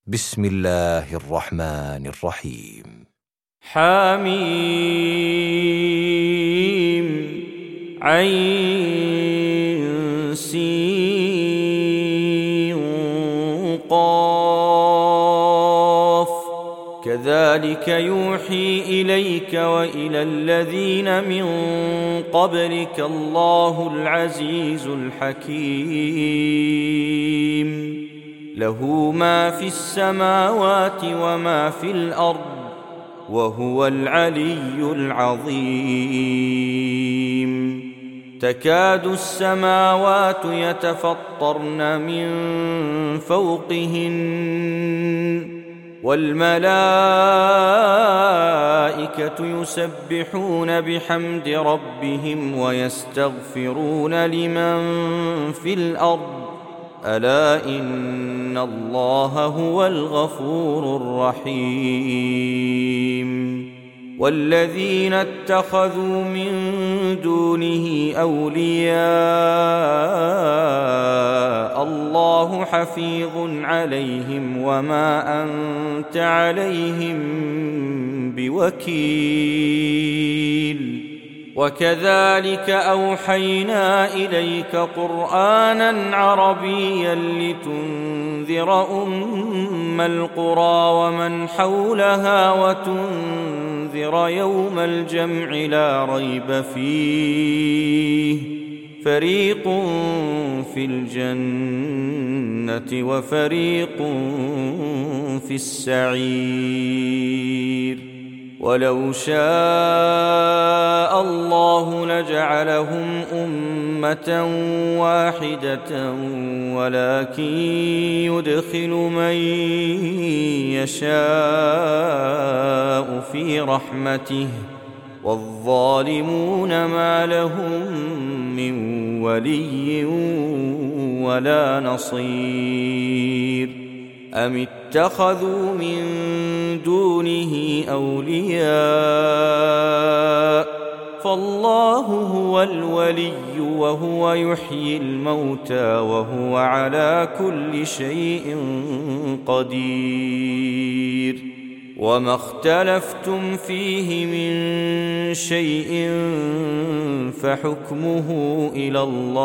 بسم الله الرحمن الرحيم. حميم عين سين قاف كذلك يوحي إليك وإلى الذين من قبلك الله العزيز الحكيم له ما في السماوات وما في الأرض وهو العلي العظيم تكاد السماوات يتفطرن من فوقهن والملائكة يسبحون بحمد ربهم ويستغفرون لمن في الأرض ألا إن الله هو الغفور الرحيم والذين اتخذوا من دونه أولياء الله حفيظ عليهم وما أنت عليهم بوكيل وكذلك أوحينا إليك قرآنا عربيا لتنذر أم القرى ومن حولها وتنذر يوم الجمع لا ريب فيه فريق في الجنة وفريق في السعير ولو شاء الله لجعلهم أمة واحدة ولكن يدخل من يشاء في رحمته والظالمون ما لهم من ولي ولا نصير أم اتخذوا من دونه أولياء فالله هو الولي وهو يحيي الموتى وهو على كل شيء قدير وما اختلفتم فيه من شيء فحكمه إلى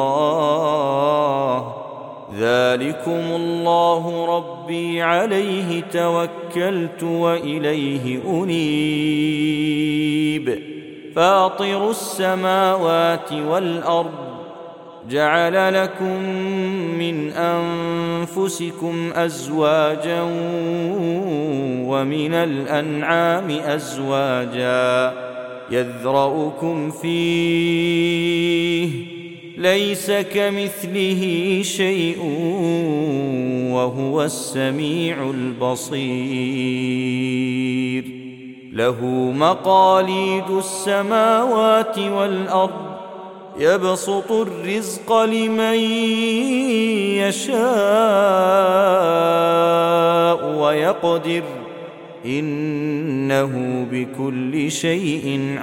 الله ذلكم الله ربي عليه توكلت وإليه أنيب فاطر السماوات والأرض جعل لكم من أنفسكم أزواجا ومن الأنعام أزواجا يذرؤكم فيه ليس كمثله شيء وهو السميع البصير له مقاليد السماوات والأرض يبسط الرزق لمن يشاء ويقدر إنه بكل شيء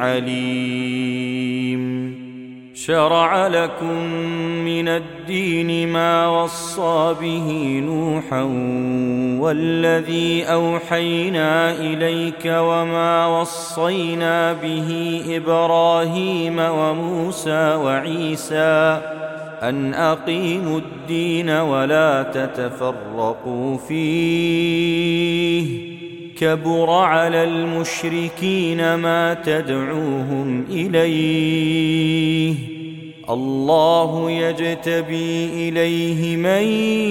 عليم شرع لكم من الدين ما وصى به نوحا والذي أوحينا إليك وما وصينا به إبراهيم وموسى وعيسى أن أقيموا الدين ولا تتفرقوا فيه كبر على المشركين ما تدعوهم إليه الله يجتبي إليه من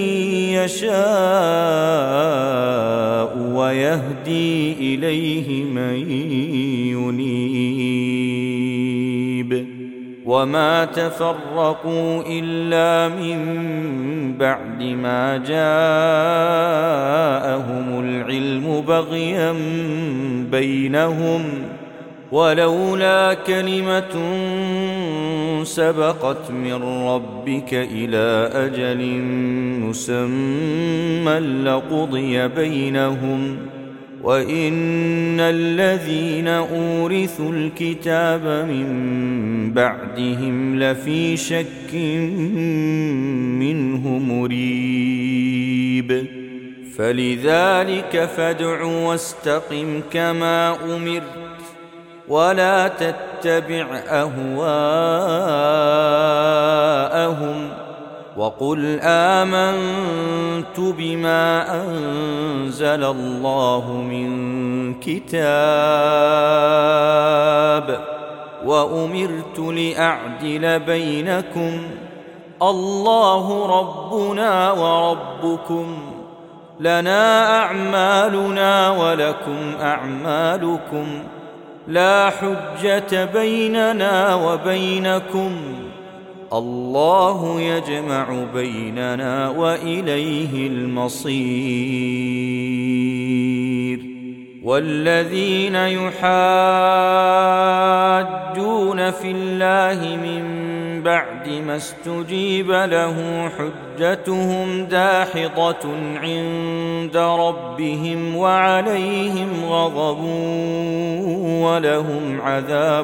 يشاء ويهدي إليه من ينيب وما تفرقوا إلا من بعد ما جاءهم العلم بغيا بينهم ولولا كلمة سبقت من ربك إلى أجل مسمى لقضي بينهم وإن الذين أورثوا الكتاب من بعدهم لفي شك منه مريب فلذلك فادع واستقم كما أمرت ولا تتبع أهواءهم وقل آمنت بما أنزل الله من كتاب وأمرت لأعدل بينكم الله ربنا وربكم لنا أعمالنا ولكم أعمالكم لا حجة بيننا وبينكم الله يجمع بيننا وإليه المصير والذين يحاجون في الله من بعد ما استجيب له حجتهم داحضة عند ربهم وعليهم غضب ولهم عذاب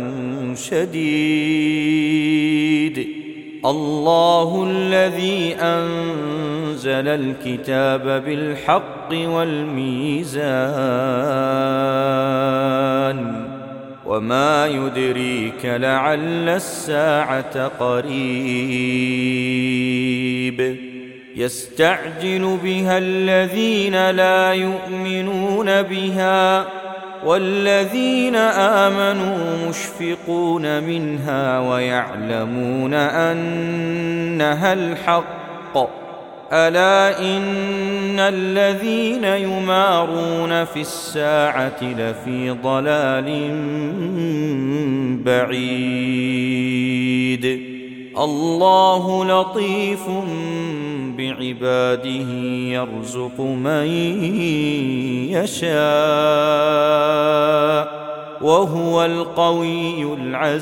شديد الله الذي أنزل الكتاب بالحق والميزان وما يدريك لعل الساعة قريب يستعجل بها الذين لا يؤمنون بها والذين آمنوا مشفقون منها ويعلمون أنها الحق ألا إن الذين يمارون في الساعة لفي ضلال بعيد الله لطيف بعباده يرزق من يشاء وهو القوي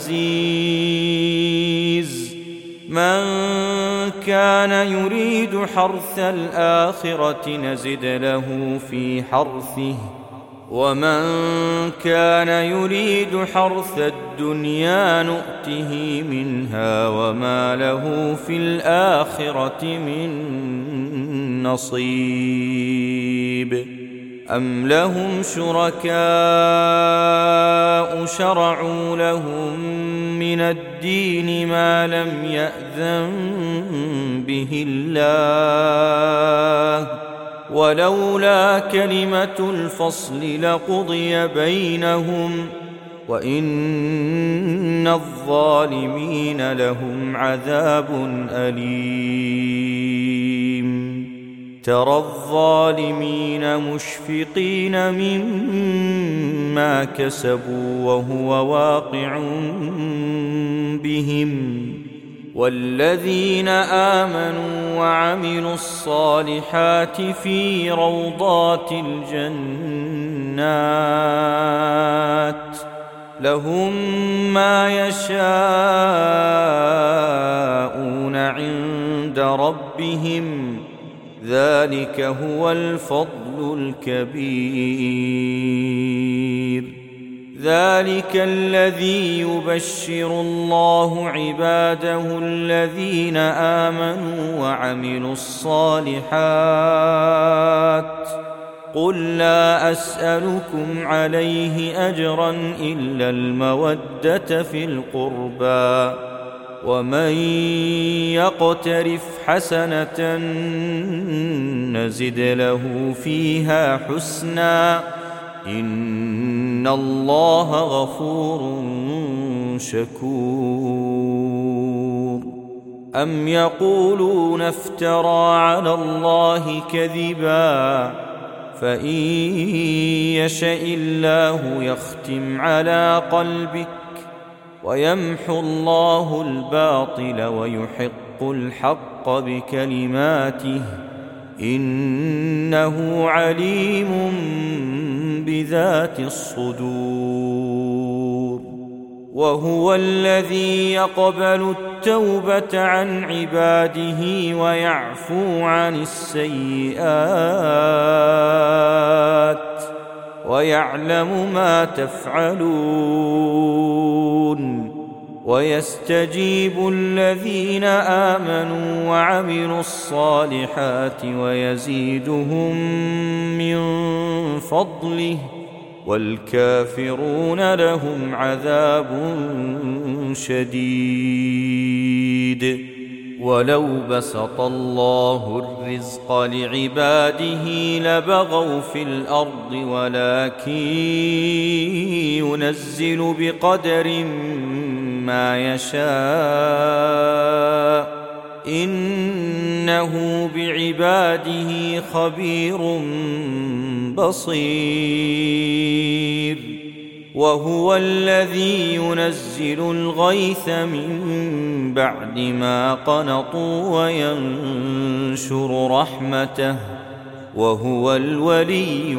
العزيز من كان يريد حرث الآخرة نزد له في حرثه ومن كان يريد حرث الدنيا نؤته منها وما له في الآخرة من نصيب أم لهم شركاء شرعوا لهم من الدين ما لم يأذن به الله ولولا كلمة الفصل لقضي بينهم وإن الظالمين لهم عذاب أليم ترى الظالمين مشفقين مما كسبوا وهو واقع بهم والذين آمنوا وعملوا الصالحات في روضات الجنات لهم ما يشاءون عند ربهم ذلك هو الفضل الكبير ذلك الذي يبشر الله عباده الذين آمنوا وعملوا الصالحات قل لا أسألكم عليه أجرا إلا المودة في القربى ومن يقترف حسنة نزد له فيها حسنا إن الله غفور شكور أم يقولون افترى على الله كذبا فإن يشأ الله يختم على قلبك ويمحو الله الباطل ويحق الحق بكلماته إنه عليم بذات الصدور وهو الذي يقبل التوبة عن عباده ويعفو عن السيئات ويعلم ما تفعلون ويستجيب الذين آمنوا وعملوا الصالحات ويزيدهم من فضله، والكافرون لهم عذاب شديد. ولو بسط الله الرزق لعباده لبغوا في الأرض، ولكن ينزل بقدر ما يشاء، إنه بعباده خبير بصير. وهو الذي ينزل الغيث من بعد ما قنطوا وينشر رحمته، وهو الولي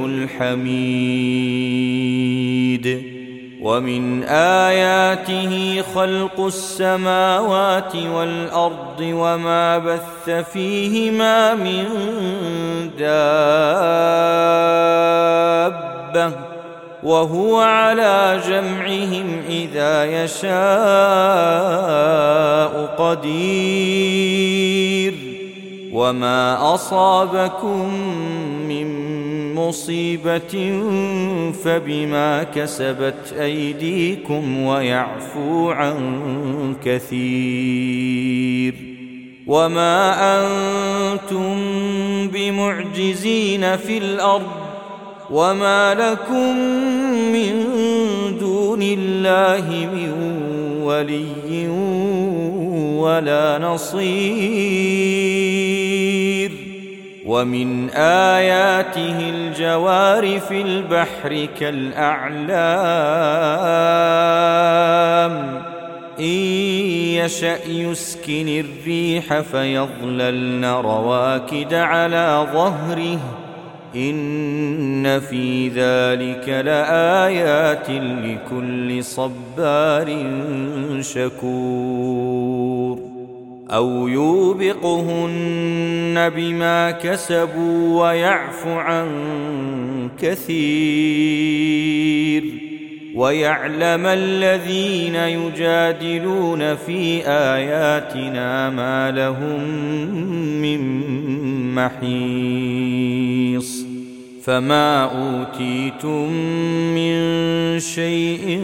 الحميد. ومن آياته خلق السماوات والأرض وما بث فيهما من دابة، وهو على جمعهم إذا يشاء قدير. وما أصابكم من مصيبة فبما كسبت أيديكم ويعفو عن كثير. وما أنتم بمعجزين في الأرض، وما لكم من دون الله من ولي ولا نصير. ومن آياته الجوار في البحر كالأعلام، إن يشأ يسكن الريح فيظللن رواكد على ظهره، إن في ذلك لآيات لكل صبار شكور. أو يوبقهن بما كسبوا ويعفو عن كثير، ويعلم الذين يجادلون في آياتنا ما لهم من محيص. فما أوتيتم من شيء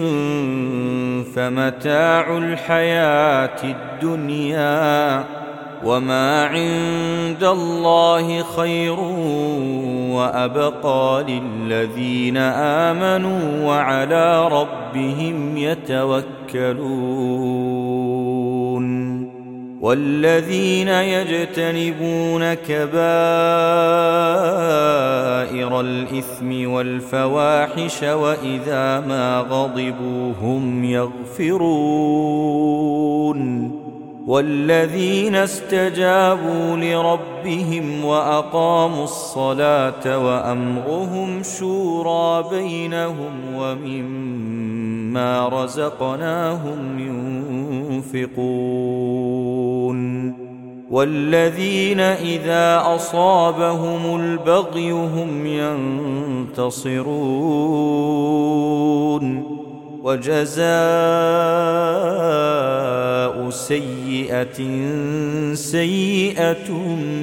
فمتاع الحياة الدنيا، وما عند الله خير وأبقى للذين آمنوا وعلى ربهم يتوكلون. والذين يجتنبون كبائر الإثم والفواحش وإذا ما غضبوا هم يغفرون. والذين استجابوا لربهم وأقاموا الصلاة وأمرهم شورى بينهم ومما رزقناهم ينفقون. والذين إذا أصابهم البغي هم ينتصرون. وجزاء سيئة سيئة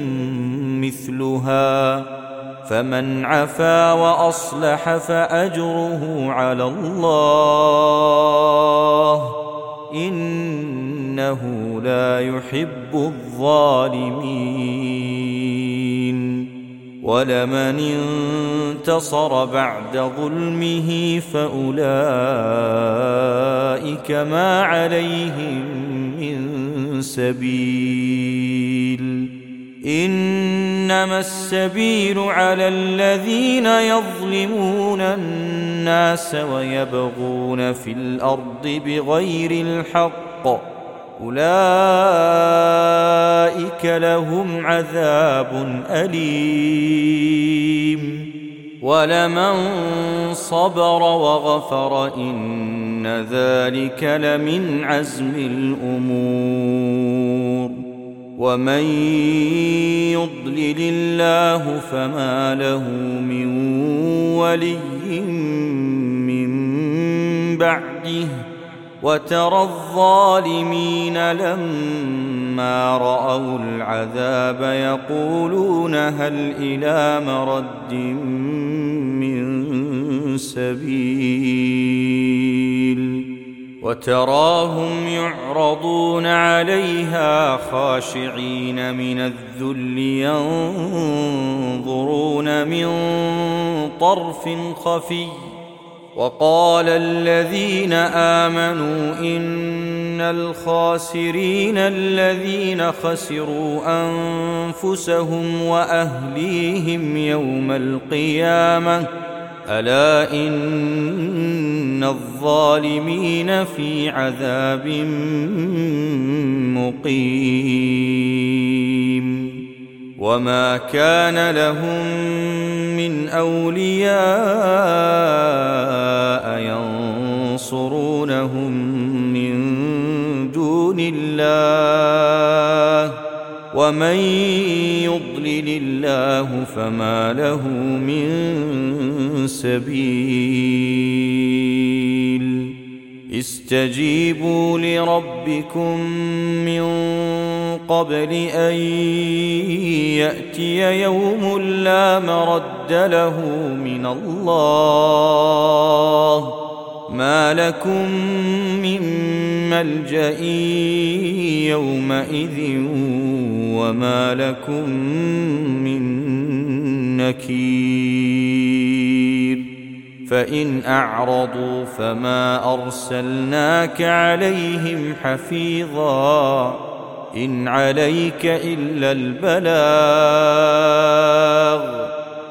مثلها، فمن عفا وأصلح فأجره على الله، إنه لا يحب الظالمين. ولمن انتصر بعد ظلمه فأولئك ما عليهم من سبيل، إنما السبيل على الذين يظلمون الناس ويبغون في الأرض بغير الحق، أولئك لهم عذاب أليم. ولمن صبر وغفر إن ذلك لمن عزم الأمور. ومن يضلل الله فما له من ولي من بعده، وترى الظالمين لما رأوا العذاب يقولون هل إلى مرد من سبيل وتراهم يعرضون عليها خاشعين من الذل ينظرون من طرف خفي وقال الذين آمنوا إن الخاسرين الذين خسروا أنفسهم وأهليهم يوم القيامة ألا إن الظالمين في عذاب مقيم وما كان لهم من أولياء ينصرونهم من دون الله ومن يضلل الله فما له من سبيل استجيبوا لربكم من قبل أن يأتي يوم لا مرد له من الله ما لكم من ملجأ يومئذ وما لكم من نكير فإن أعرضوا فما أرسلناك عليهم حفيظا إن عليك إلا البلاغ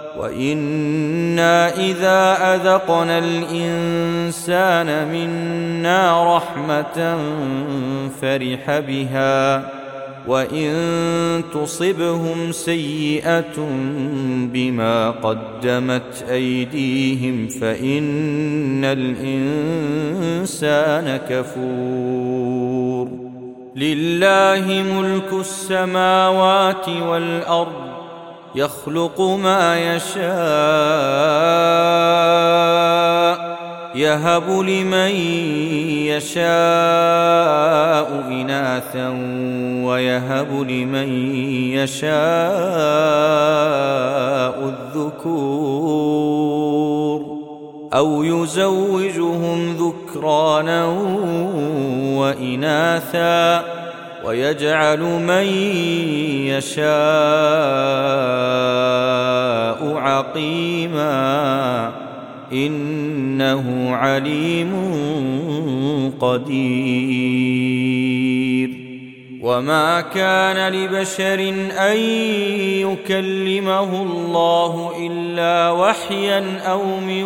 وإنا إذا أذقنا الإنسان منا رحمة فرح بها وإن تصبهم سيئة بما قدمت أيديهم فإن الإنسان كفور لله ملك السماوات والأرض يخلق ما يشاء يهب لمن يشاء إناثا ويهب لمن يشاء الذكور أو يزوجهم ذكرانا وإناثا ويجعل من يشاء عقيما إنه عليم قدير وما كان لبشر أن يكلمه الله إلا وحيا أو من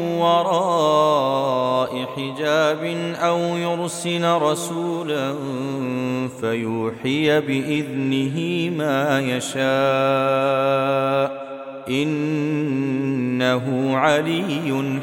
وراء حجاب أو يرسل رسولا فيوحي بإذنه ما يشاء إنه علي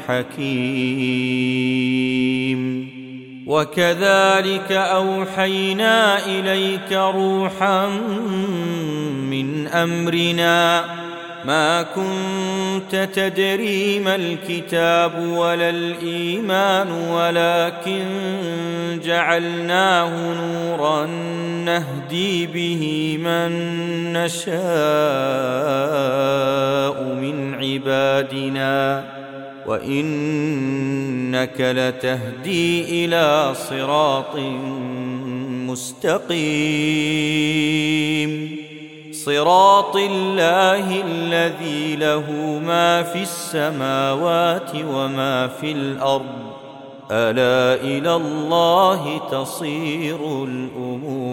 حكيم وكذلك أوحينا إليك روحا من أمرنا ما كنت تدري ما الكتاب ولا الإيمان ولكن جعلناه نورا نهدي به من نشاء من عبادنا وإنك لتهدي إلى صراط مستقيم صراط الله الذي له ما في السماوات وما في الأرض ألا إلى الله تصير الأمور